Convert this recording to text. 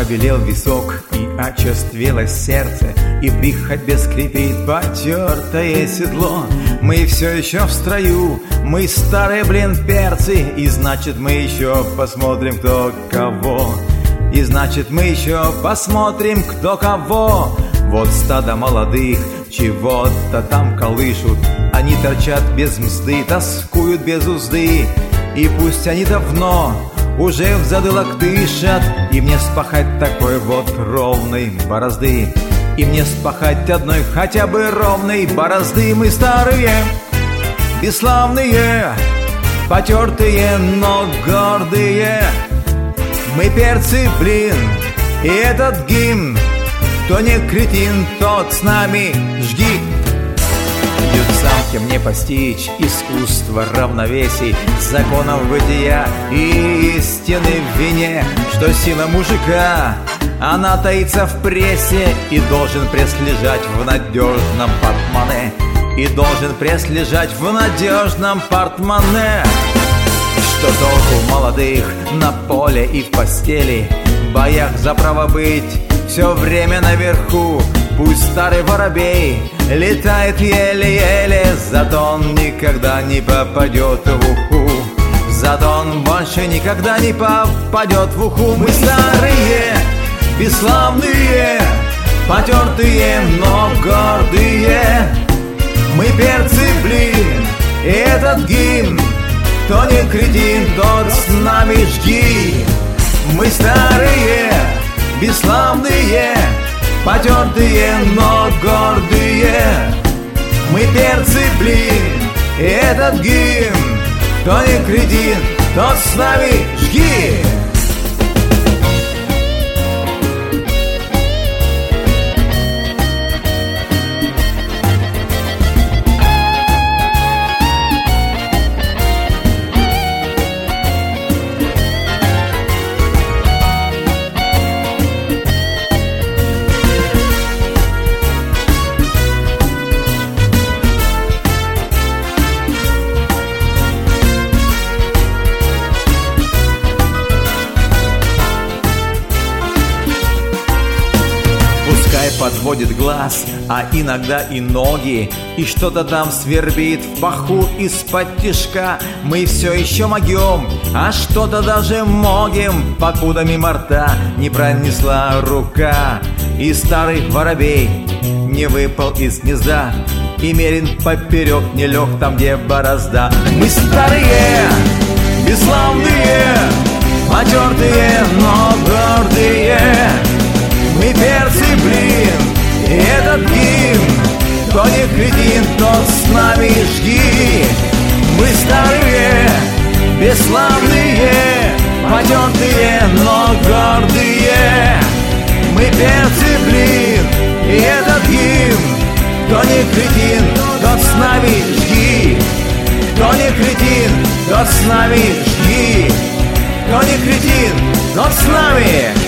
побелел висок, и очерствелось сердце, и при ходьбе скрипит потертое седло. Мы все еще в строю, мы старые, блин, перцы, и значит мы еще посмотрим, кто кого. И значит мы еще посмотрим, кто кого. Вот стадо молодых чего-то там колышут, они торчат без мзды, тоскуют без узды. И пусть они давно уже в затылок дышат, и мне спахать такой вот ровной борозды, и мне спахать одной хотя бы ровной борозды. Мы старые, бесславные, потертые, но гордые. Мы перцы, блин, и этот гимн, кто не кретин, тот с нами жги. Бьют самки мне постичь искусство равновесий, законов бытия и истины в вине, что сила мужика, она таится в прессе, и должен пресс лежать в надежном портмоне, и должен пресс лежать в надежном портмоне. Что толку молодых на поле и в постели, в боях за право быть все время наверху? Пусть старый воробей летает еле-еле, зато он никогда не попадет в уху, зато он больше никогда не попадет в уху. Мы старые, бесславные, потертые, но гордые. Мы перцы, блин, и этот гимн, кто не кретин, тот с нами жги. Мы старые, бесславные, потертые, но гордые. Мы перцы, блин, и этот гимн, кто не кретин, тот с нами жги. Подводит глаз, а иногда и ноги, и что-то там свербит в паху из-под тишка. Мы все еще могем, а что-то даже могем, покуда мимо рта не пронесла рука, и старый воробей не выпал из гнезда, и мерин поперек не лег там, где борозда. Мы старые, бесславные, потертые, но гордые. Мы перцы, блин, и этот гимн, кто не кретин, тот с нами жги. Мы старые, бесславные, потертые, но гордые. Мы перцы, блин, и этот гимн, кто не кретин, тот с нами жги. Кто не кретин, тот с нами жги. Кто не кретин, тот с нами